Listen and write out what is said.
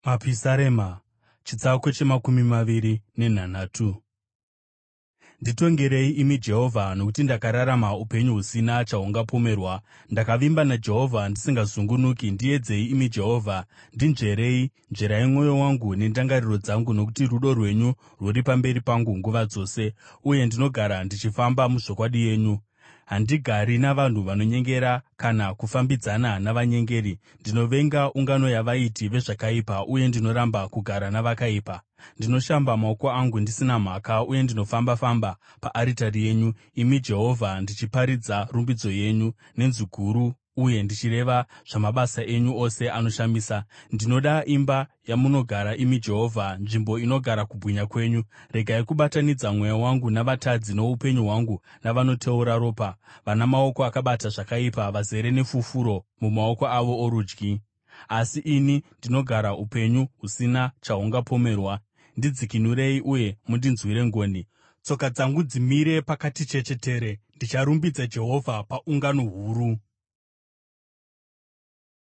Mapisarema, chitsauko chemakumi maviri nenhanhatu. Nditongerei, imi Jehovha, nokuti ndakararama upenyu husina chahungapomerwa. Ndakavimba naJehovha ndisingazungunuki. Ndiedzei, imi Jehovha, ndinzverei; nzverai mwoyo wangu nendangariro dzangu, nokuti rudo rwenyu rwuri pamberi pangu nguva dzose, uye ndinogara ndichifamba muzvokwadi yenyu. Handigari navanhu vanonyengera, kana kufambidzana navanyengeri. Ndinovenga ungano yavaiti vezvakaipa, uye ndinoramba kugara navakaipa. Ndinoshamba maoko angu ndisina mhaka, uye ndinofamba-famba paaritari yenyu, imi Jehovha, ndichiparidza rumbidzo yenyu nenzwi guru, uye ndichireva zvamabasa enyu ose anoshamisa. Ndinoda imba yamunogara, imi Jehovha, nzvimbo inogara kubwinya kwenyu. Regai kubatanidza mweya wangu navatadzi, noupenyu hwangu navanoteura ropa, vana maoko akabata zvakaipa, vazere nefufuro mumaoko avo orudyi. Asi ini ndinogara upenyu husina chahungapomerwa. Ndidzikinurei uye mundinzwire ngoni. Tsoka dzangu dzimire pakati chechetere; ndicharumbidza Jehovha paungano huru.